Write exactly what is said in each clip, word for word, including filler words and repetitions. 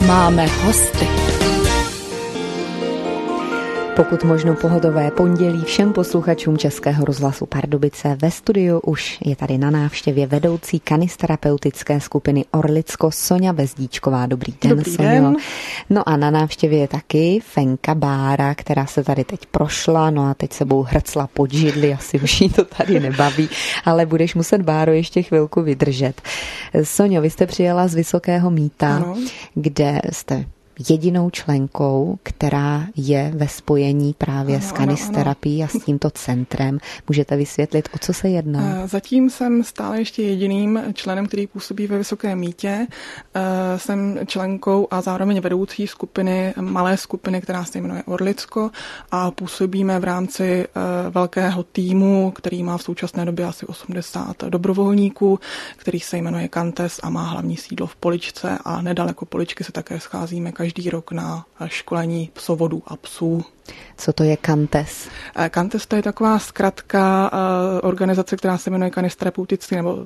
Máme hosty. Pokud možno pohodové pondělí všem posluchačům Českého rozhlasu Pardubice. Ve studiu už je tady na návštěvě vedoucí kanisterapeutické skupiny Orlicko Soňa Bezdíčková. Dobrý den, Dobrý Soňo. Den. No a na návštěvě je taky Fenka Bára, která se tady teď prošla, no a teď sebou hrcla pod židli, asi už jí to tady nebaví, ale budeš muset, Báro, ještě chvilku vydržet. Soňo, vy jste přijela z Vysokého Mýta, ano, kde jste jedinou členkou, která je ve spojení právě ano, s kanisterapií a s tímto centrem. Můžete vysvětlit, o co se jedná? Zatím jsem stále ještě jediným členem, který působí ve Vysokém Mýtě. Jsem členkou a zároveň vedoucí skupiny, malé skupiny, která se jmenuje Orlicko, a působíme v rámci velkého týmu, který má v současné době asi osmdesát dobrovolníků, který se jmenuje Kantes a má hlavní sídlo v Poličce, a nedaleko Poličky se také scházíme každý každý rok na školení psovodů a psů. Co to je Kantes? Kantes to je taková zkratka organizace, která se jmenuje Kanisterapeutický, nebo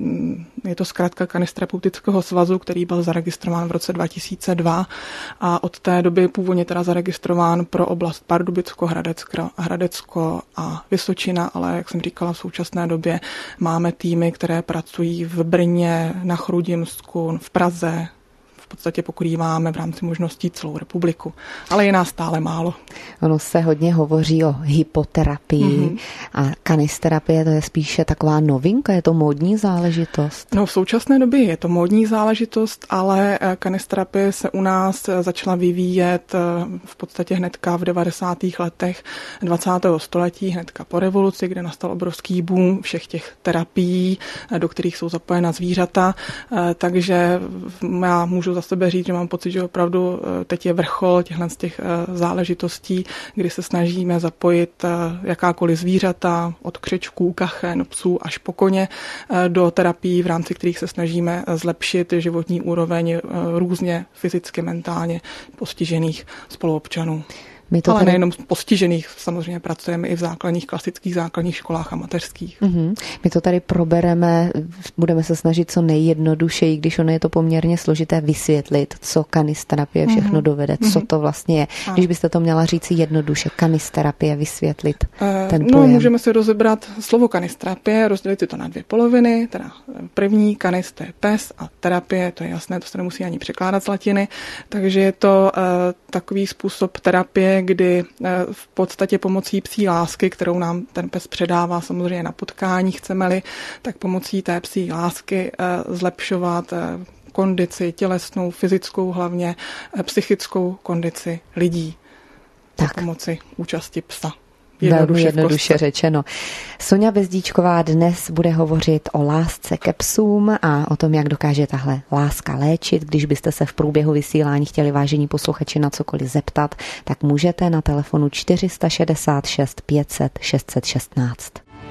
je to zkratka Kanisterapeutického svazu, který byl zaregistrován v roce dva tisíce dva a od té doby původně teda zaregistrován pro oblast Pardubicko, Hradecko, Hradecko a Vysočina, ale jak jsem říkala, v současné době máme týmy, které pracují v Brně, na Chrudimsku, v Praze. V podstatě pokrýváme v rámci možností celou republiku, ale je nás stále málo. Ono se hodně hovoří o hypoterapii mm-hmm. a kanisterapie, to je spíše taková novinka, je to módní záležitost? No, v současné době je to módní záležitost, ale kanisterapie se u nás začala vyvíjet v podstatě hnedka v devadesátých letech dvacátého století, hnedka po revoluci, kde nastal obrovský boom všech těch terapií, do kterých jsou zapojena zvířata, takže já můžu za sebe říct, že mám pocit, že opravdu teď je vrchol těchhle z těch záležitostí, kdy se snažíme zapojit jakákoliv zvířata, od křečků, kachen, psů až po koně, do terapií, v rámci kterých se snažíme zlepšit životní úroveň různě fyzicky, mentálně postižených spoluobčanů. My to Ale tady... nejenom postižených, samozřejmě pracujeme i v základních, klasických základních školách a mateřských. Mm-hmm. My to tady probereme, budeme se snažit co nejjednodušeji, když ono je to poměrně složité, vysvětlit, co kanisterapie všechno mm-hmm. dovede, co to vlastně je. A. Když byste to měla říct jednoduše, kanisterapie, vysvětlit uh, ten pojem. No, můžeme si rozebrat slovo kanisterapie, rozdělit si to na dvě poloviny, teda první kanis, to je pes, a terapie, to je jasné, to se nemusí ani překládat z latiny, takže je to uh, takový způsob terapie, kdy v podstatě pomocí psí lásky, kterou nám ten pes předává samozřejmě na potkání, chceme-li, tak pomocí té psí lásky zlepšovat kondici tělesnou, fyzickou hlavně, psychickou kondici lidí. Tak. Za pomoci účasti psa. Jednoduše Velmi jednoduše řečeno. Soňa Bezdíčková dnes bude hovořit o lásce ke psům a o tom, jak dokáže tahle láska léčit. Když byste se v průběhu vysílání chtěli, vážení posluchači, na cokoliv zeptat, tak můžete na telefonu čtyři šedesát šest pět set šest set šestnáct.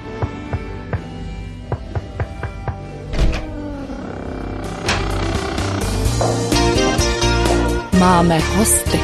Máme hosty.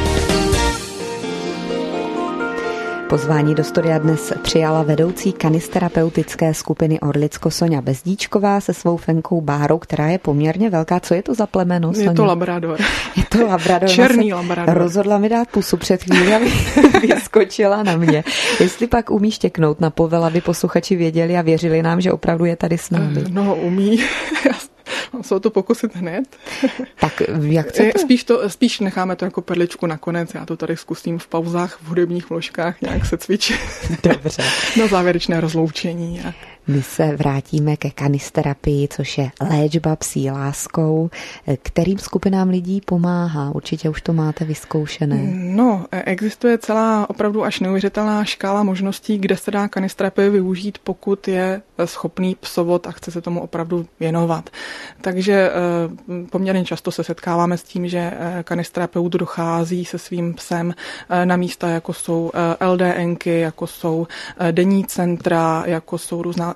Pozvání do studia dnes přijala vedoucí kanisterapeutické skupiny Orlicko Soňa Bezdíčková se svou Fenkou Bárou, která je poměrně velká. Co je to za plemeno, Soňa? Je to labrador. Je to labrador. Černý labrador. Rozhodla mi dát pusu před chvíli, aby vyskočila na mě. Jestli pak umí štěknout na povel, aby posluchači věděli a věřili nám, že opravdu je tady s námi. No, umí. Jsou to pokusit hned. Tak jak chcete? Spíš, to, spíš necháme to jako perličku nakonec. Já to tady zkusím v pauzách, v hudebních vložkách nějak se cvičit. Dobře. Na závěrečné rozloučení. Jak. My se vrátíme ke kanisterapii, což je léčba psí láskou. Kterým skupinám lidí pomáhá? Určitě už to máte vyzkoušené. No, existuje celá opravdu až neuvěřitelná škála možností, kde se dá kanisterapii využít, pokud je schopný psovod a chce se tomu opravdu věnovat. Takže poměrně často se setkáváme s tím, že kanisterapeut dochází se svým psem na místa, jako jsou el dé enky, jako jsou denní centra, jako jsou různá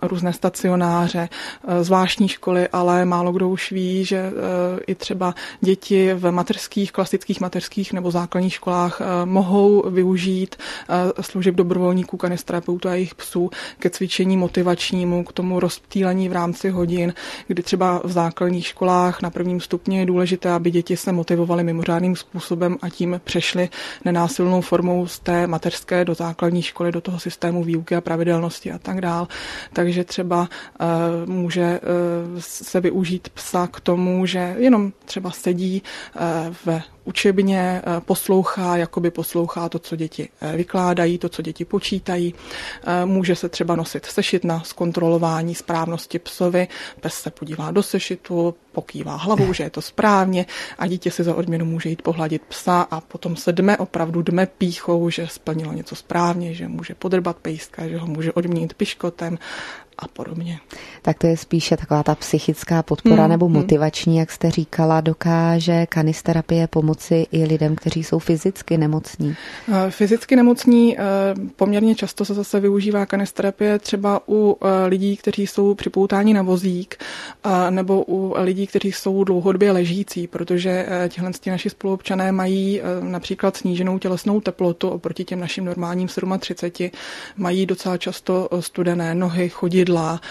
různé stacionáře, zvláštní školy, ale málo kdo už ví, že i třeba děti v mateřských, klasických mateřských nebo základních školách mohou využít služeb dobrovolníků, kanisterapeutů a jejich psů ke cvičení motivačnímu, k tomu rozptýlení v rámci hodin, kdy třeba v základních školách na prvním stupni je důležité, aby děti se motivovaly mimořádným způsobem a tím přešly nenásilnou formou z té mateřské do základní školy, do toho systému výuky a pravidelnosti a tak dál. Takže třeba uh, může uh, se využít psa k tomu, že jenom třeba sedí uh, ve učebně, poslouchá, jakoby poslouchá to, co děti vykládají, to, co děti počítají. Může se třeba nosit sešit na zkontrolování správnosti psovi. Pes se podívá do sešitu, pokývá hlavou, že je to správně a dítě si za odměnu může jít pohladit psa a potom se dme, opravdu dme pýchou, že splnilo něco správně, že může podrbat pejska, že ho může odměnit piškotem a podobně. Tak to je spíše taková ta psychická podpora hmm, nebo motivační, hmm. jak jste říkala. Dokáže kanisterapie pomoci i lidem, kteří jsou fyzicky nemocní? Fyzicky nemocní poměrně často se zase využívá kanisterapie třeba u lidí, kteří jsou připoutáni na vozík nebo u lidí, kteří jsou dlouhodobě ležící, protože tihle naši spoluobčané mají například sníženou tělesnou teplotu oproti těm našim normálním třiceti sedmi, mají docela často studené nohy, chodí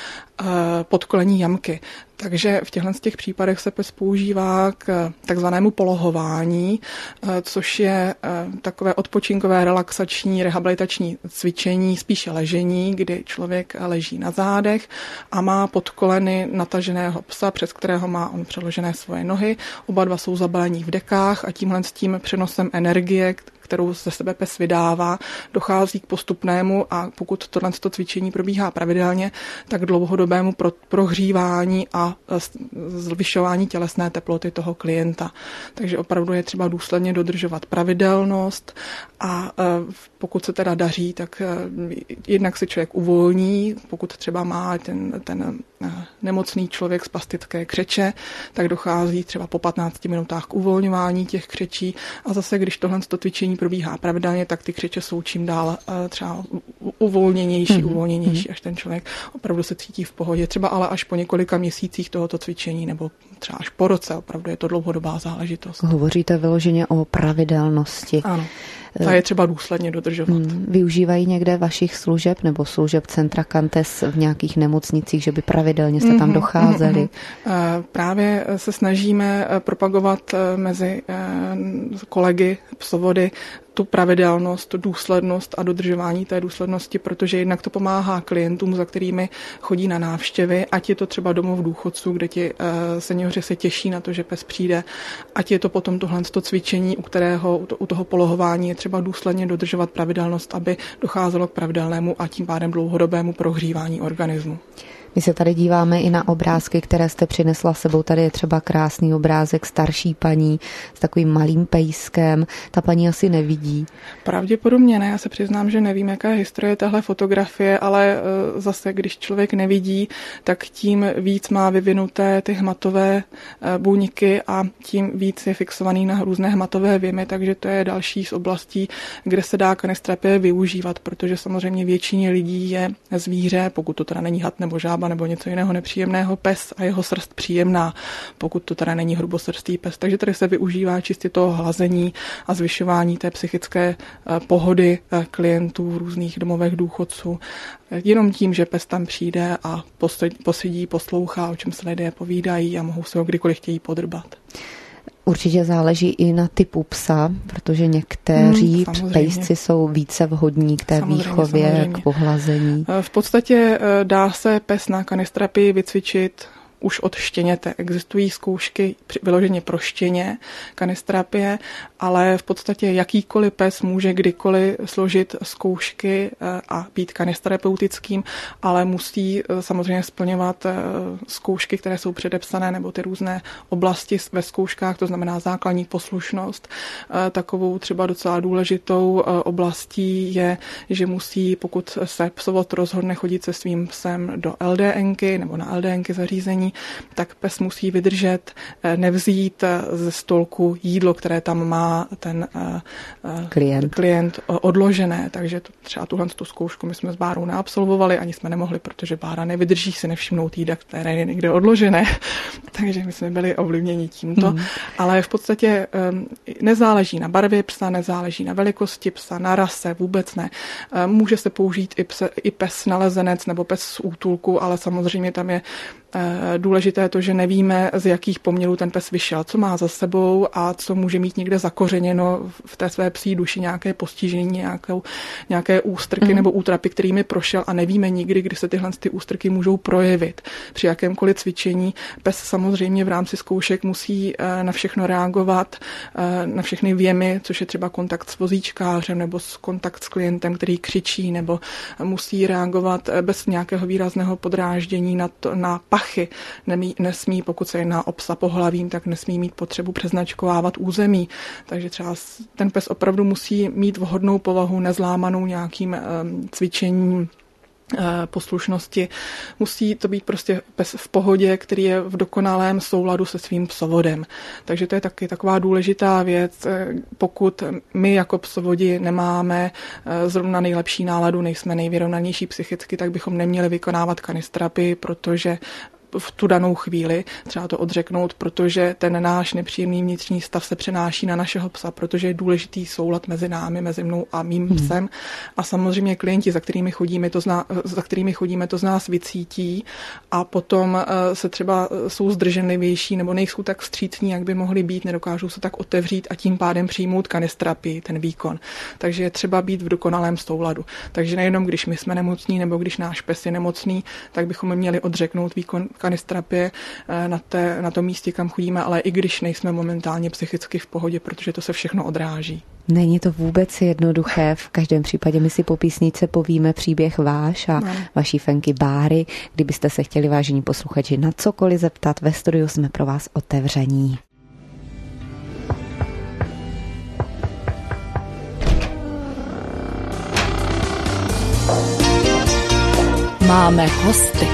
podkolení jamky. Takže v těchto těch případech se pes používá k takzvanému polohování, což je takové odpočinkové, relaxační, rehabilitační cvičení, spíše ležení, kdy člověk leží na zádech a má pod koleny nataženého psa, přes kterého má on přeložené svoje nohy. Oba dva jsou zabalení v dekách a tímhle s tím přenosem energie, kterou ze sebe pes vydává, dochází k postupnému a pokud tohle cvičení probíhá pravidelně, tak dlouhodobému pro, prohřívání a zvyšování tělesné teploty toho klienta. Takže opravdu je třeba důsledně dodržovat pravidelnost a pokud se teda daří, tak jednak si člověk uvolní, pokud třeba má ten, ten nemocný člověk spastické křeče, tak dochází třeba po patnácti minutách k uvolňování těch křečí a zase, když tohle cvičení probíhá pravidelně, tak ty křeče jsou čím dál třeba uvolněnější, mm-hmm. uvolněnější, až ten člověk opravdu se cítí v pohodě. Třeba ale až po několika měsících tohoto cvičení nebo třeba až po roce, opravdu je to dlouhodobá záležitost. Hovoříte vyloženě o pravidelnosti. Ano. Ta je třeba důsledně dodržovat. Využívají někde vašich služeb nebo služeb Centra Kantes v nějakých nemocnicích, že by pravidelně jste tam docházeli? Mm-hmm. Právě se snažíme propagovat mezi kolegy psovody tu pravidelnost, tu důslednost a dodržování té důslednosti, protože jednak to pomáhá klientům, za kterými chodí na návštěvy, ať je to třeba domov důchodců, kde ti seniori se těší na to, že pes přijde, ať je to potom tohle cvičení, u kterého u toho polohování je třeba důsledně dodržovat pravidelnost, aby docházelo k pravidelnému a tím pádem dlouhodobému prohřívání organismu. My se tady díváme i na obrázky, které jste přinesla sebou. Tady je třeba krásný obrázek starší paní s takovým malým pejskem. Ta paní asi nevidí. Pravděpodobně ne. Já se přiznám, že nevím, jaká je historie téhle fotografie, ale zase, když člověk nevidí, tak tím víc má vyvinuté ty hmatové buňky a tím víc je fixovaný na různé hmatové věmy, takže to je další z oblastí, kde se dá kanisterapie využívat, protože samozřejmě většině lidí je zvíře, pokud to teda není had nebo žába, nebo něco jiného nepříjemného, pes a jeho srst příjemná, pokud to teda není hrubosrstý pes. Takže tady se využívá čistě toho hlazení a zvyšování té psychické pohody klientů v různých domovech důchodců. Jenom tím, že pes tam přijde a posedí, poslouchá, o čem se lidé povídají a mohou se ho kdykoliv chtějí podrbat. Určitě záleží i na typu psa, protože někteří hmm, pejsci jsou více vhodní k té samozřejmě, výchově, samozřejmě. K pohlazení. V podstatě dá se pes na kanisterapii vycvičit už od štěněte. Existují zkoušky vyloženě pro štěně, kanisterapie, ale v podstatě jakýkoliv pes může kdykoliv složit zkoušky a být kanisterapeutickým, ale musí samozřejmě splňovat zkoušky, které jsou předepsané, nebo ty různé oblasti ve zkouškách, to znamená základní poslušnost. Takovou třeba docela důležitou oblastí je, že musí, pokud se psovod rozhodne chodit se svým psem do el dé enky nebo na el dé enky zařízení, cvičení, tak pes musí vydržet, nevzít ze stolku jídlo, které tam má ten klient, klient odložené. Takže to, třeba tuhle tu zkoušku my jsme s Bárou neabsolvovali, ani jsme nemohli, protože Bára nevydrží si nevšimnout jídla, které je někde odložené. Takže my jsme byli ovlivněni tímto. Mm. Ale v podstatě nezáleží na barvě psa, nezáleží na velikosti psa, na rase, vůbec ne. Může se použít i, pse, i pes nalezenec nebo pes z útulku, ale samozřejmě tam je důležité to, že nevíme, z jakých poměrů ten pes vyšel, co má za sebou a co může mít někde zakořeněno v té své psí duši, nějaké postižení, nějakou, nějaké ústrky mm. nebo útrapy, kterými prošel a nevíme nikdy, kdy se tyhle ty ústrky můžou projevit. Při jakémkoliv cvičení pes samozřejmě v rámci zkoušek musí na všechno reagovat, na všechny věmy, což je třeba kontakt s vozíčkářem nebo kontakt s klientem, který křičí, nebo musí reagovat bez nějakého výrazného podráždění na, to, na pachy. Nemí, nesmí, pokud se jedná o psa pohlavím, tak nesmí mít potřebu přeznačkovávat území. Takže třeba ten pes opravdu musí mít vhodnou povahu, nezlámanou nějakým um, cvičením, poslušnosti. Musí to být prostě pes v pohodě, který je v dokonalém souladu se svým psovodem. Takže to je taky taková důležitá věc. Pokud my jako psovodi nemáme zrovna nejlepší náladu, nejsme nejvyrovnanější psychicky, tak bychom neměli vykonávat kanisterapii, protože v tu danou chvíli třeba to odřeknout, protože ten náš nepříjemný vnitřní stav se přenáší na našeho psa, protože je důležitý soulad mezi námi, mezi mnou a mým hmm. psem. A samozřejmě klienti, za kterými chodíme, to z nás, za kterými chodíme, to z nás vycítí a potom se třeba jsou zdrženlivější nebo nejsou tak vstřícní, jak by mohli být, nedokážou se tak otevřít a tím pádem přijmout kanisterapii, ten výkon. Takže je třeba být v dokonalém souladu. Takže nejenom když my jsme nemocní nebo když náš pes je nemocný, tak bychom měli odřeknout výkon kanisterapie na, té, na tom místě, kam chodíme, ale i když nejsme momentálně psychicky v pohodě, protože to se všechno odráží. Není to vůbec jednoduché, v každém případě my si po písničce povíme příběh váš a no. vaší Fenky Báry. Kdybyste se chtěli, vážení posluchači, na cokoliv zeptat, ve studiu jsme pro vás otevření. Máme hosty.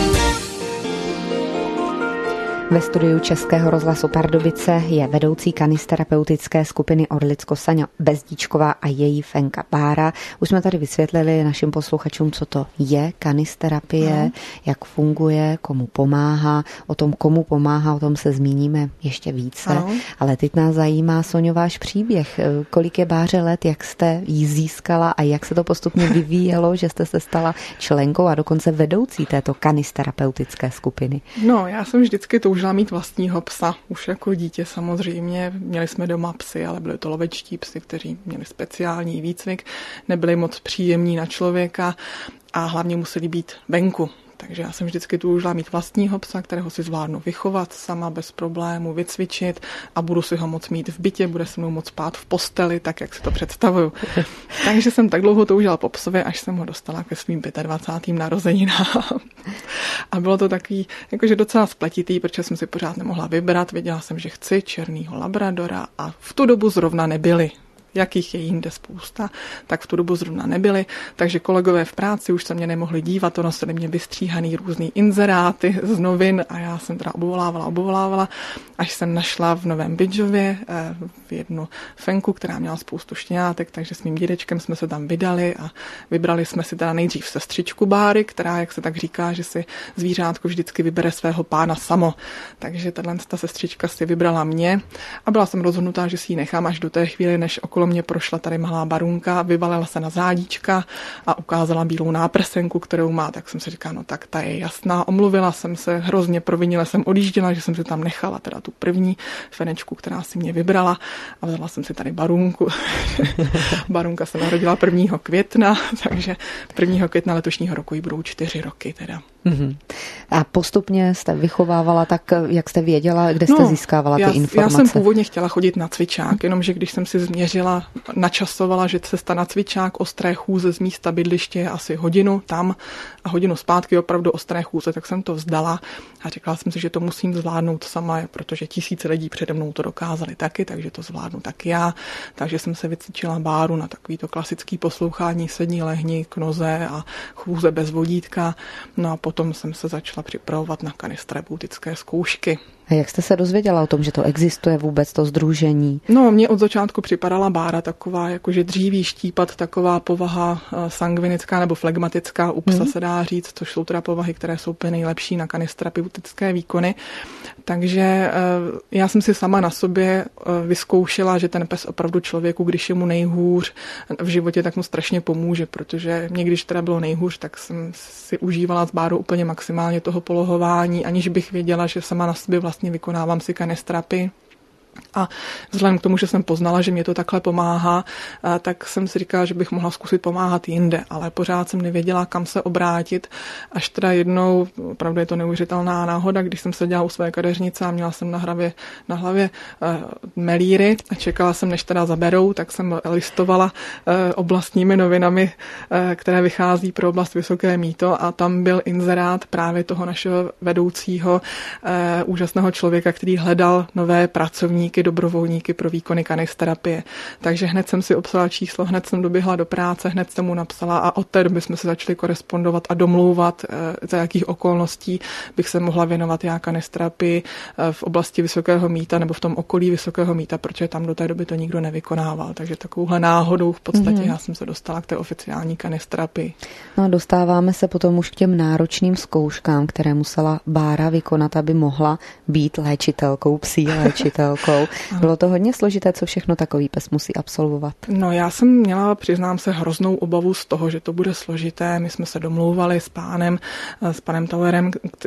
Ve studiu Českého rozhlasu Pardubice je vedoucí kanisterapeutické skupiny Orlicko Saňa Bezdíčková a její Fenka Bára. Už jsme tady vysvětlili našim posluchačům, co to je kanisterapie, no. jak funguje, komu pomáhá. O tom, komu pomáhá, o tom se zmíníme ještě více. No. Ale teď nás zajímá, Soňo, váš příběh. Kolik je Báře let, jak jste ji získala a jak se to postupně vyvíjelo, že jste se stala členkou a dokonce vedoucí této kanisterapeutické skupiny? No, já jsem vždycky toužila mít vlastního psa. Už jako dítě samozřejmě. Měli jsme doma psy, ale byly to lovečtí psy, kteří měli speciální výcvik, nebyli moc příjemní na člověka a hlavně museli být venku. Takže já jsem vždycky toužila mít vlastního psa, kterého si zvládnu vychovat sama bez problému, vycvičit a budu si ho moc mít v bytě, bude se mnou moc spát v posteli, tak jak si to představuju. Takže jsem tak dlouho toužila po psovi, až jsem ho dostala ke svým dvacátým pátým narozeninám. A bylo to takový, jakože docela spletitý, protože jsem si pořád nemohla vybrat. Věděla jsem, že chci černýho labradora a v tu dobu zrovna nebyli. Jakých je jinde spousta, tak v tu dobu zrovna nebyly, takže kolegové v práci už se mě nemohli dívat, to nosili mě vystříhaný různý inzeráty z novin a já jsem teda obovolávala, obovolávala, až jsem našla v Novém Bydžově v jednu Fenku, která měla spoustu štěňátek, takže s mým dědečkem jsme se tam vydali a vybrali jsme si teda nejdřív sestřičku Báry, která, jak se tak říká, že si zvířátko vždycky vybere svého pána samo. Takže tato ta sestřička si vybrala mě a byla jsem rozhodnutá, že si ji nechám až do té chvíli, než okolo mě prošla tady malá barunka, vyvalila se na zádíčka a ukázala bílou náprsenku, kterou má, tak jsem si říkala, no tak ta je jasná. Omluvila jsem se, hrozně provinile jsem odjížděla, že jsem si tam nechala teda tu první Fenečku, která si mě vybrala a vzala jsem si tady barunku. Barunka se narodila prvního května, takže prvního května letošního roku jí budou čtyři roky teda. Mm-hmm. A postupně jste vychovávala tak, jak jste věděla, kde jste no, získávala ty já, informace? Já jsem původně chtěla chodit na cvičák, jenomže když jsem si změřila, načasovala, že cesta na cvičák ostré chůze z místa bydliště je asi hodinu tam a hodinu zpátky opravdu ostré chůze, tak jsem to vzdala a řekla jsem si, že to musím zvládnout sama, protože tisíce lidí přede mnou to dokázali taky, takže to zvládnu taky já. Takže jsem se vycvičila Báru na takovýto klasický poslouchání sední, lehni k noze a chůze bez vodítka. No a potom jsem se začala připravovat na kanisterapeutické zkoušky. A jak jste se dozvěděla o tom, že to existuje vůbec, to sdružení? No, mně od začátku připadala bára taková, jakože dříví štípat, taková povaha sangvinická nebo flegmatická, u psa hmm. se dá říct, což jsou teda povahy, které jsou úplně nejlepší na kanisterapeutické výkony. Takže já jsem si sama na sobě vyzkoušela, že ten pes opravdu člověku, když je mu nejhůř v životě, tak mu strašně pomůže, protože mě, když teda bylo nejhůř, tak jsem si užívala s Bárou úplně maximálně toho polohování, aniž bych věděla, že sama na sobě vlastně vykonávám si kanisterapii. A vzhledem k tomu, že jsem poznala, že mě to takhle pomáhá, tak jsem si říkala, že bych mohla zkusit pomáhat jinde, ale pořád jsem nevěděla, kam se obrátit, až teda jednou, opravdu je to neuvěřitelná náhoda, když jsem seděla u své kadeřnice a měla jsem na hlavě, na hlavě melíry a čekala jsem, než teda zaberou, tak jsem listovala oblastními novinami, které vychází pro oblast Vysoké Mýto, a tam byl inzerát právě toho našeho vedoucího úžasného člověka, který hledal nové pracovní dobrovolníky pro výkony kanisterapie. Takže hned jsem si obsala číslo, hned jsem doběhla do práce, hned jsem mu napsala a od té doby jsme se začali korespondovat a domlouvat, za jakých okolností bych se mohla věnovat já kanisterapii v oblasti Vysokého Mýta nebo v tom okolí Vysokého Mýta, protože tam do té doby to nikdo nevykonával. Takže takovouhle náhodou v podstatě mm-hmm. já jsem se dostala k té oficiální kanisterapii. No a dostáváme se potom už k těm náročným zkouškám, které musela Bára vykonat, aby mohla být léčitelkou, psí léčitelkou. Bylo to hodně složité, co všechno takový pes musí absolvovat? No, já jsem měla, přiznám se, hroznou obavu z toho, že to bude složité. My jsme se domlouvali s pánem, s panem Tauerem,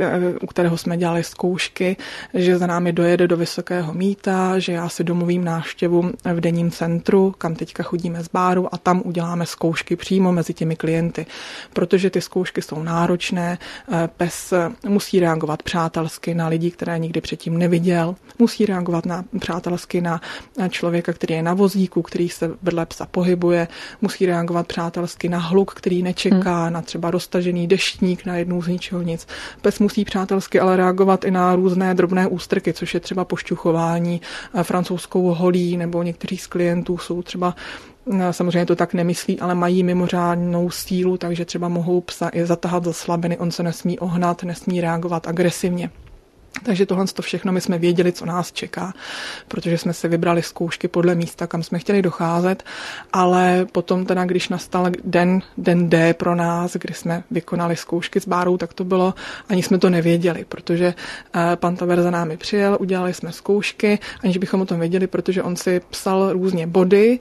u kterého jsme dělali zkoušky, že za námi dojede do Vysokého Mýta, že já si domluvím návštěvu v denním centru, kam teďka chodíme s Bárou, a tam uděláme zkoušky přímo mezi těmi klienty. Protože ty zkoušky jsou náročné, pes musí reagovat přátelsky na lidi, které nikdy předtím neviděl, musí reagovat na přátelsky na člověka, který je na vozíku, který se vedle psa pohybuje, musí reagovat přátelsky na hluk, který nečeká, hmm. na třeba roztažený deštník, na jednou z ničeho nic. Pes musí přátelsky ale reagovat i na různé drobné ústrky, což je třeba pošťuchování, francouzskou holí, nebo někteří z klientů jsou třeba, samozřejmě to tak nemyslí, ale mají mimořádnou sílu, takže třeba mohou psa i zatahat za slabiny, on se nesmí ohnat, nesmí reagovat agresivně. Takže tohle to všechno my jsme věděli, co nás čeká, protože jsme si vybrali zkoušky podle místa, kam jsme chtěli docházet, ale potom teda, když nastal den, den D pro nás, kdy jsme vykonali zkoušky s Bárou, tak to bylo, ani jsme to nevěděli, protože pan Tauer za námi přijel, udělali jsme zkoušky, aniž bychom o tom věděli, protože on si psal různě body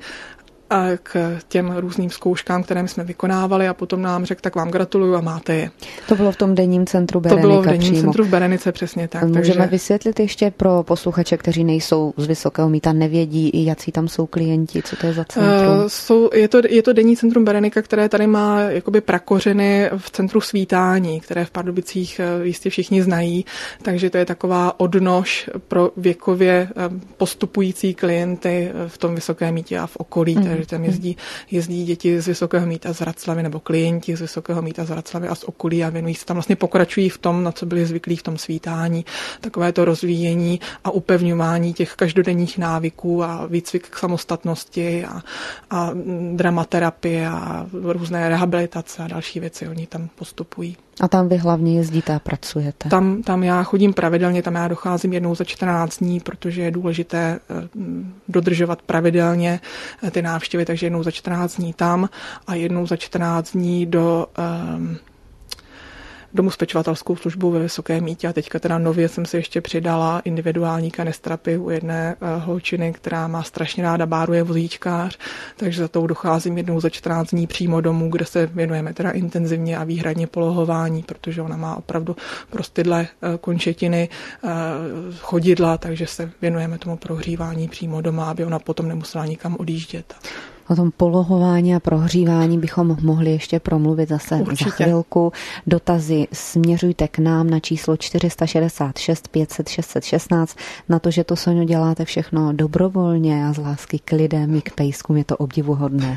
k těm různým zkouškám, které my jsme vykonávali, a potom nám řekl, tak vám gratuluju a máte je. To bylo v tom denním centru Berenika. To bylo v denním přímo. centru v Berenice, přesně tak. Můžeme takže... vysvětlit ještě pro posluchače, kteří nejsou z Vysokého Mýta, nevědí, i jací tam jsou klienti, co to je za centrum? Uh, jsou, je, to, je to denní centrum Berenika, které tady má jakoby prakořeny v centru Svítání, které v Pardubicích jistě všichni znají, takže to je taková odnož pro věkově postupující klienty v tom Vysokém Mýtě a v okolí, mm. takže tam jezdí, jezdí děti z Vysokého Mýta z Vraclavy nebo klienti z Vysokého Mýta z Vraclavy a z okolí a věnují se tam, vlastně pokračují v tom, na co byli zvyklí v tom Svítání, takové to rozvíjení a upevňování těch každodenních návyků a výcvik k samostatnosti a, a dramaterapie a různé rehabilitace a další věci, oni tam postupují. A tam vy hlavně jezdíte a pracujete? Tam, tam já chodím pravidelně, tam já docházím jednou za čtrnáct dní, protože je důležité dodržovat pravidelně ty návštěvy, takže jednou za čtrnáct dní tam a jednou za čtrnáct dní do um, domu s pečovatelskou službou ve Vysokém Mýtě a teďka teda nově jsem si ještě přidala individuální kanisterapii u jedné uh, holčiny, která má strašně ráda Báru, je vozíčkář, takže za tou docházím jednou za čtrnáct dní přímo domů, kde se věnujeme teda intenzivně a výhradně polohování, protože ona má opravdu prostydlé uh, končetiny, uh, chodidla, takže se věnujeme tomu prohřívání přímo doma, aby ona potom nemusela nikam odjíždět. O tom polohování a prohřívání bychom mohli ještě promluvit zase Určitě. za chvilku. Dotazy směřujte k nám na číslo čtyři šedesát šest pět set šest set šestnáct. Na to, že to, Soňo, děláte všechno dobrovolně a z lásky k lidem i k pejskům, je to obdivuhodné.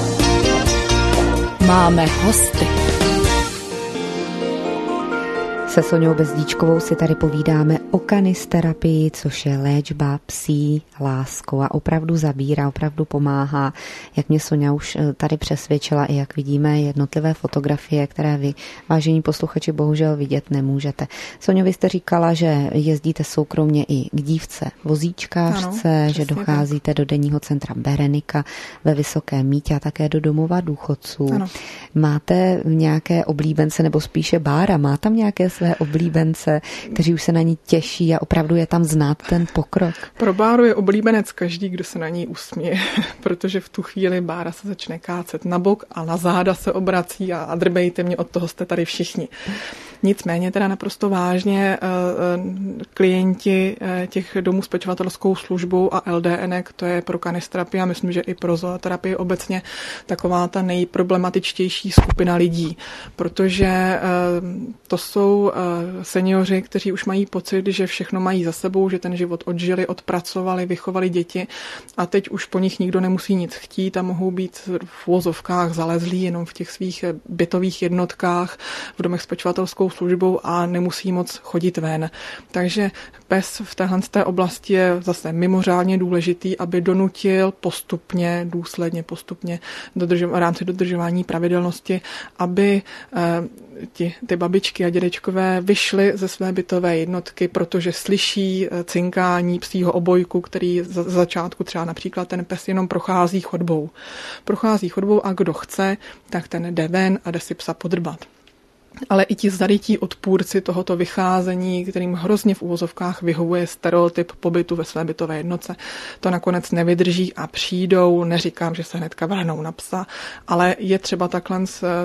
Máme hosty. Se Soňou Bezdíčkovou si tady povídáme o kanisterapii, což je léčba psí láskou a opravdu zabírá, opravdu pomáhá. Jak mě Soňa už tady přesvědčila i jak vidíme jednotlivé fotografie, které vy, vážení posluchači, bohužel vidět nemůžete. Soňo, vy jste říkala, že jezdíte soukromně i k dívce vozíčkářce, ano, že docházíte tak do denního centra Berenika ve Vysokém Mýtě a také do domova důchodců. Ano. Máte nějaké oblíbence, nebo spíše Bára, má tam nějaké své oblíbence, kteří už se na ní těší a opravdu je tam znát ten pokrok? Pro Báru je oblíbenec každý, kdo se na ní usměje, protože v tu chvíli Bára se začne kácet na bok a na záda se obrací a drbejte mě, od toho jste tady všichni. Nicméně teda naprosto vážně klienti těch domů s pečovatelskou službou a el dé en, to je pro kanisterapii a myslím, že i pro zooterapii obecně taková ta nejproblematičtější skupina lidí, protože to jsou seniori, kteří už mají pocit, že všechno mají za sebou, že ten život odžili, odpracovali, vychovali děti a teď už po nich nikdo nemusí nic chtít a mohou být v uvozovkách zalezlí jenom v těch svých bytových jednotkách, v domech s pečovatelskou službou a nemusí moc chodit ven. Takže pes v téhle té oblasti je zase mimořádně důležitý, aby donutil postupně, důsledně postupně dodržov, v rámci dodržování pravidelnosti, aby eh, ti, ty babičky a dědečkové vyšly ze své bytové jednotky, protože slyší cinkání psího obojku, který za začátku třeba například ten pes jenom prochází chodbou. Prochází chodbou a kdo chce, tak ten jde ven a jde si psa podrbat. Ale i ti zarytí odpůrci tohoto vycházení, kterým hrozně v uvozovkách vyhovuje stereotyp pobytu ve své bytové jednotce, to nakonec nevydrží a přijdou, neříkám, že se hnedka vrhnou na psa, ale je třeba takhle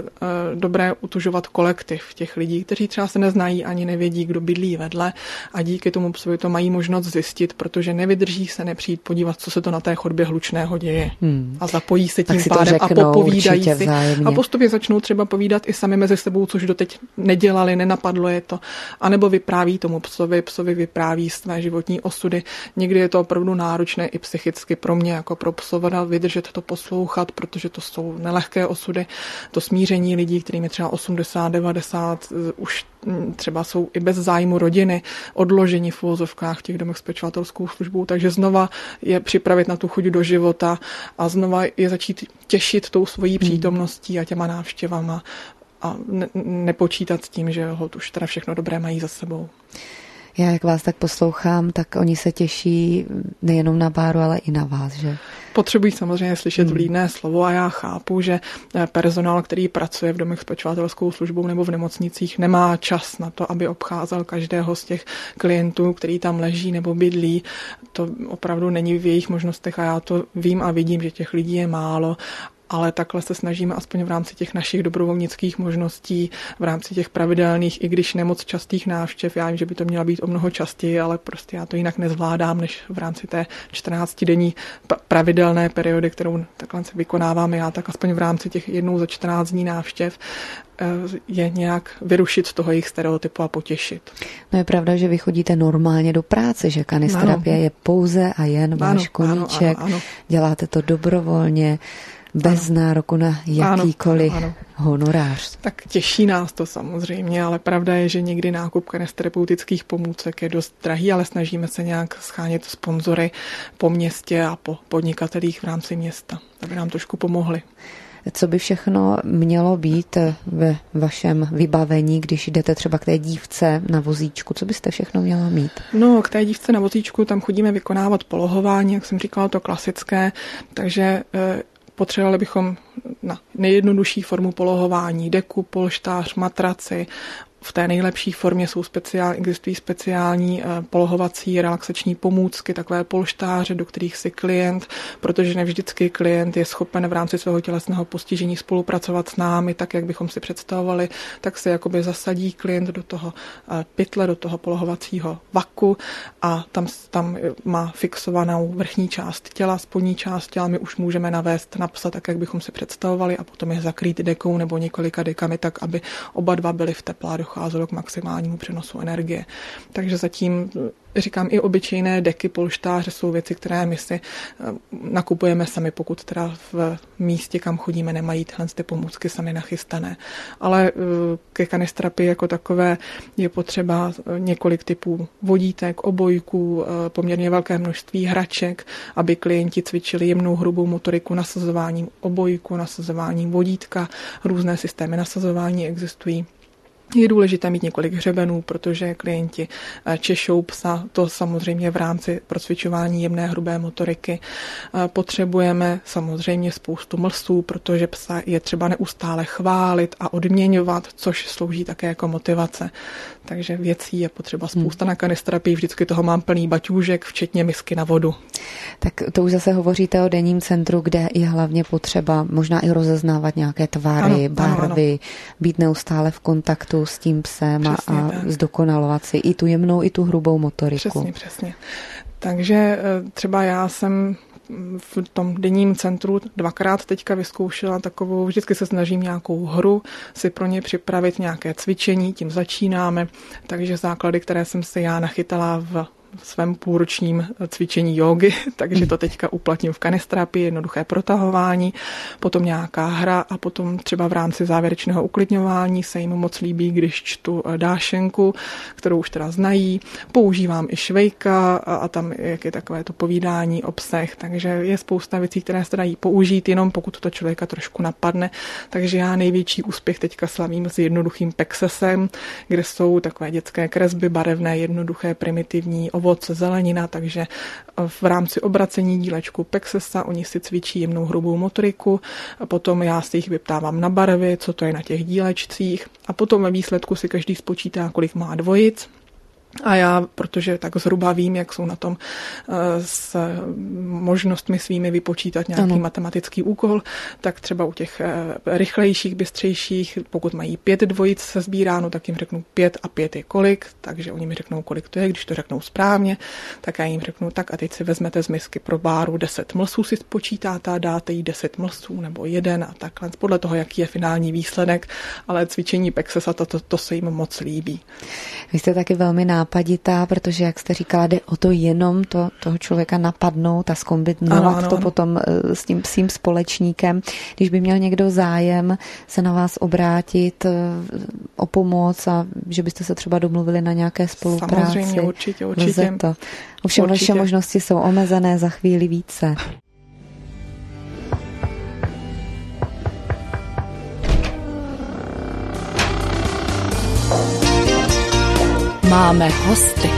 dobré utužovat kolektiv těch lidí, kteří třeba se neznají ani nevědí, kdo bydlí vedle a díky tomu psovi to mají možnost zjistit, protože nevydrží se nepřijít podívat, co se to na té chodbě hlučného děje. Hmm. A zapojí se tím pádem a popovídají si. Vzájemně. A postupně začnou třeba povídat i sami mezi sebou, což do teď nedělali, nenapadlo je to. A nebo vypráví tomu psovi, psovi vypráví své životní osudy. Někdy je to opravdu náročné i psychicky pro mě, jako pro psovada, vydržet to poslouchat, protože to jsou nelehké osudy. To smíření lidí, kterým je třeba osmdesát, devadesát, už třeba jsou i bez zájmu rodiny, odložení v uvozovkách v těch domech s pečovatelskou službou, takže znova je připravit na tu chuť do života a znova je začít těšit tou svojí přítomností a těma návštěvama a ne, nepočítat s tím, že ho už teda všechno dobré mají za sebou. Já, jak vás tak poslouchám, tak oni se těší nejenom na Báru, ale i na vás, že? Potřebují samozřejmě slyšet hmm. vlídné slovo a já chápu, že personál, který pracuje v domech s pečovatelskou službou nebo v nemocnicích, nemá čas na to, aby obcházel každého z těch klientů, který tam leží nebo bydlí. To opravdu není v jejich možnostech a já to vím a vidím, že těch lidí je málo. Ale takhle se snažíme aspoň v rámci těch našich dobrovolnických možností, v rámci těch pravidelných, i když nemoc častých návštěv, já vím, že by to měla být o mnoho častěji, ale prostě já to jinak nezvládám, než v rámci té čtrnáctidenní pravidelné periody, kterou takhle se vykonáváme já, tak aspoň v rámci těch jednou za čtrnáct dní návštěv je nějak vyrušit z toho jejich stereotypu a potěšit. No je pravda, že vy chodíte normálně do práce, že kanisterapie ano. je pouze a jen váš ano, koníček, ano, ano, ano. Děláte to dobrovolně, bez ano. nároku na jakýkoliv ano, ano, ano. honorář. Tak těší nás to samozřejmě, ale pravda je, že někdy nákup kanisterapeutických pomůcek je dost drahý, ale snažíme se nějak schánět sponzory po městě a po podnikatelích v rámci města, aby nám trošku pomohli. Co by všechno mělo být ve vašem vybavení, když jdete třeba k té dívce na vozíčku? Co byste všechno měla mít? No, k té dívce na vozíčku tam chodíme vykonávat polohování, jak jsem říkala, to klasické, takže potřebovali bychom na nejjednodušší formu polohování deku, polštář, matraci. V té nejlepší formě jsou speciál, existují speciální polohovací relaxační pomůcky, takové polštáře, do kterých si klient, protože nevždycky klient je schopen v rámci svého tělesného postižení spolupracovat s námi, tak jak bychom si představovali, tak se jakoby zasadí klient do toho pytle, do toho polohovacího vaku a tam, tam má fixovanou vrchní část těla, spodní část těla, my už můžeme navést na psa tak, jak bychom si představovali a potom je zakrýt dekou nebo několika dekami tak, aby oba dva byli v teplé docházelo k maximálnímu přenosu energie. Takže zatím, říkám, i obyčejné deky, polštáře jsou věci, které my si nakupujeme sami, pokud teda v místě, kam chodíme, nemají tyhle ty pomůcky sami nachystané. Ale ke kanisterapii jako takové je potřeba několik typů vodítek, obojků, poměrně velké množství hraček, aby klienti cvičili jemnou hrubou motoriku nasazováním obojku, nasazováním vodítka, různé systémy nasazování existují. Je důležité mít několik hřebenů, protože klienti češou psa, to samozřejmě v rámci procvičování jemné hrubé motoriky. Potřebujeme samozřejmě spoustu mlsů, protože psa je třeba neustále chválit a odměňovat, což slouží také jako motivace. Takže věcí je potřeba spousta na kanisterapii, vždycky toho mám plný baťůžek, včetně misky na vodu. Tak to už zase hovoříte o denním centru, kde je hlavně potřeba možná i rozeznávat nějaké tvary, ano, barvy, ano, ano. být neustále v kontaktu s tím psem přesně a tak. zdokonalovat si i tu jemnou, i tu hrubou motoriku. Přesně, přesně. Takže třeba já jsem v tom denním centru dvakrát teďka vyzkoušela takovou, vždycky se snažím nějakou hru si pro ně připravit, nějaké cvičení, tím začínáme, takže základy, které jsem si já nachytala v svém půlročním cvičení jógy, takže to teďka uplatním v kanisterapii, jednoduché protahování, potom nějaká hra a potom třeba v rámci závěrečného uklidňování se jim moc líbí, když čtu dášenku, kterou už teda znají. Používám i švejka a, a tam jak je takové to povídání o psech, takže je spousta věcí, které se dají použít, jenom pokud to člověka trošku napadne. Takže já největší úspěch teďka slavím s jednoduchým Pexesem, kde jsou takové dětské kresby, barevné, jednoduché, primitivní, ovoce, zelenina, takže v rámci obracení dílečku Pexesa oni si cvičí jemnou hrubou motoriku, a potom já si jich vyptávám na barvy, co to je na těch dílečcích a potom ve výsledku si každý spočítá, kolik má dvojic. A já, protože tak zhruba vím, jak jsou na tom s možnostmi svými vypočítat nějaký ano. matematický úkol, tak třeba u těch rychlejších, bystřejších, pokud mají pět dvojic se sbíráno, tak jim řeknu pět a pět je kolik, takže oni mi řeknou, kolik to je, když to řeknou správně, tak já jim řeknu, tak a teď si vezmete z misky pro báru deset mlsů si spočítáte a dáte jí deset mlsů nebo jeden a takhle, podle toho, jaký je finální výsledek, ale cvičení Pexesa, to, to, to se jim moc líbí. Vy jste taky velmi nápaditá, protože, jak jste říkala, jde o to jenom to, toho člověka napadnout a zkombinovat ano, ano, to ano. potom s tím psím společníkem. Když by měl někdo zájem se na vás obrátit o pomoc a že byste se třeba domluvili na nějaké spolupráci. Samozřejmě, určitě, určitě. To. Ovšem určitě. Vaše možnosti jsou omezené, za chvíli více. Máme hosty.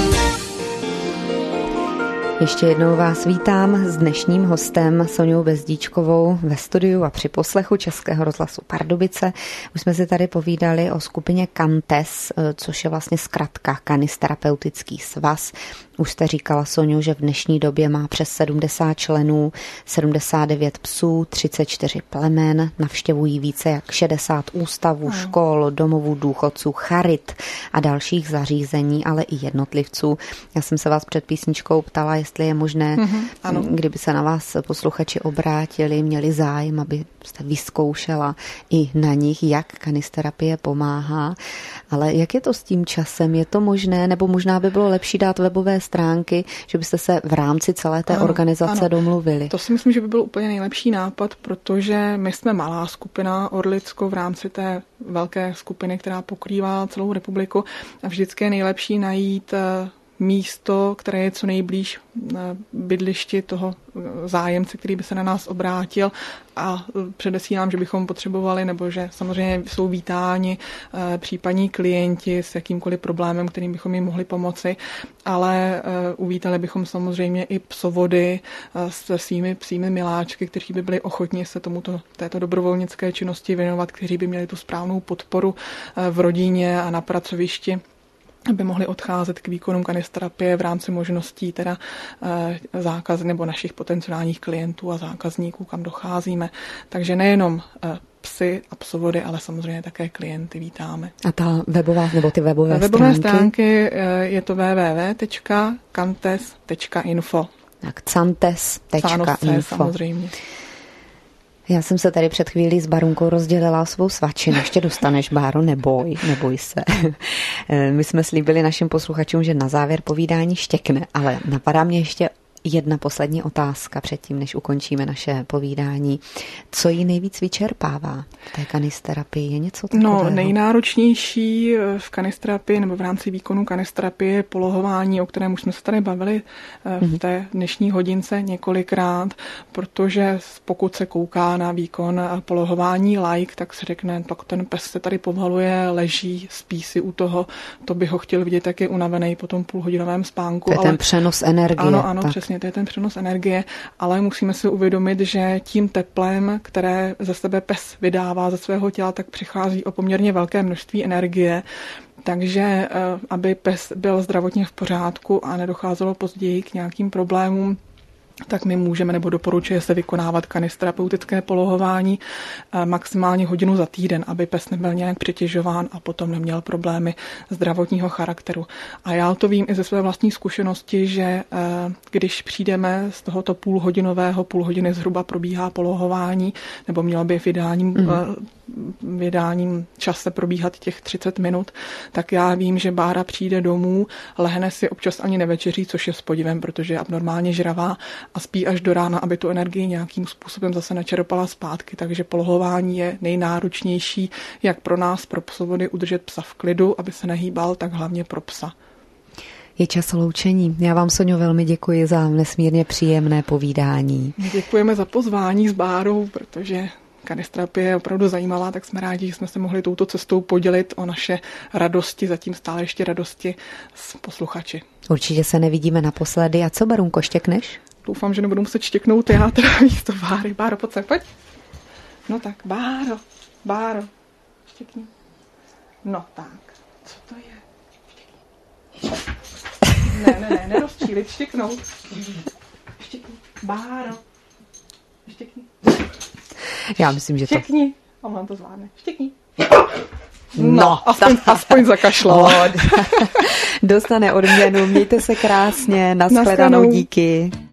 Ještě jednou vás vítám s dnešním hostem Soňou Bezdíčkovou ve studiu a při poslechu Českého rozhlasu Pardubice. Už jsme si tady povídali o skupině Kantes, což je vlastně zkratka Kanisterapeutický svaz. Už jste říkala, Soňu, že v dnešní době má přes sedmdesát členů, sedmdesát devět psů, třicet čtyři plemen, navštěvují více jak šedesát ústavů, škol, domovů důchodců, charit a dalších zařízení, ale i jednotlivců. Já jsem se vás před písničkou ptala, jestli je možné, mm-hmm, kdyby se na vás posluchači obrátili, měli zájem, aby jste vyzkoušela i na nich, jak kanisterapie pomáhá. Ale jak je to s tím časem? Je to možné, nebo možná by bylo lepší dát webové stránky, že byste se v rámci celé té ano, organizace ano. domluvili? To si myslím, že by byl úplně nejlepší nápad, protože my jsme malá skupina Orlicko v rámci té velké skupiny, která pokrývá celou republiku a vždycky je nejlepší najít místo, které je co nejblíž bydlišti toho zájemce, který by se na nás obrátil a předesílám, že bychom potřebovali, nebo že samozřejmě jsou vítáni případní klienti s jakýmkoliv problémem, kterým bychom jim mohli pomoci, ale uvítali bychom samozřejmě i psovody se svými psími miláčky, kteří by byli ochotni se tomuto, této dobrovolnické činnosti věnovat, kteří by měli tu správnou podporu v rodině a na pracovišti, aby mohli odcházet k výkonům kanisterapie v rámci možností teda zákaz nebo našich potenciálních klientů a zákazníků, kam docházíme. Takže nejenom psy a psovody, ale samozřejmě také klienty vítáme. A ta webová, nebo ty webové, webové stránky? stránky je to w w w tečka kantes tečka info. Tak cantes tečka info. samozřejmě. Já jsem se tady před chvílí s Barunkou rozdělila o svou svačinu. Ještě dostaneš, Báro, neboj, neboj se. My jsme slíbili našim posluchačům, že na závěr povídání štěkne, ale napadá mě ještě jedna poslední otázka předtím, než ukončíme naše povídání. Co jí nejvíc vyčerpává v té kanisterapii? Je něco takového? No, nejnáročnější v kanisterapii nebo v rámci výkonu kanisterapie je polohování, o kterém už jsme se tady bavili v té dnešní hodince několikrát, protože pokud se kouká na výkon polohování like, tak se řekne, tak ten pes se tady povaluje, leží, spí si u toho, to by ho chtěl vidět, jak je unavený po tom půlhodinovém spánku. To je ale... ten přenos energie. Ano, ano, tak. Přesně, to je ten přenos energie, ale musíme si uvědomit, že tím teplem, které ze sebe pes vydává ze svého těla, tak přichází o poměrně velké množství energie, takže aby pes byl zdravotně v pořádku a nedocházelo později k nějakým problémům, tak my můžeme nebo doporučuje se vykonávat kanisterapeutické polohování maximálně hodinu za týden, aby pes nebyl nějak přetěžován a potom neměl problémy zdravotního charakteru. A já to vím i ze své vlastní zkušenosti, že když přijdeme z tohoto půlhodinového, půl hodiny zhruba probíhá polohování, nebo mělo by v ideálním, mm. v ideálním čase probíhat těch třicet minut, tak já vím, že Bára přijde domů, lehne si občas ani nevečeří, což je s podivem, protože je abnormálně žravá a spí až do rána, aby tu energii nějakým způsobem zase načerpala zpátky. Takže polohování je nejnáročnější, jak pro nás, pro psovody, udržet psa v klidu, aby se nehýbal, tak hlavně pro psa. Je čas loučení. Já vám, Soňo, velmi děkuji za nesmírně příjemné povídání. Děkujeme za pozvání s Bárou, protože kanisterapie je opravdu zajímavá, tak jsme rádi, že jsme se mohli touto cestou podělit o naše radosti, zatím stále ještě radosti s posluchači. Určitě se nevidíme naposledy. A co, Barunko, štěkneš? Doufám, že nebudu muset štěknout já teda místo Báry. Báro, pojď sem, pojď. No tak, Báro, Báro, štěkni. No tak, co to je? Štěkni. Ne, ne, ne, nerozčílit, štěknout. Štěkni, Báro, štěkni. Já myslím, že to... Štěkni. A mám to zvládne. Štěkni. No, no aspoň, aspoň zakašlala. Dostane odměnu. Mějte se krásně. Nashledanou, díky.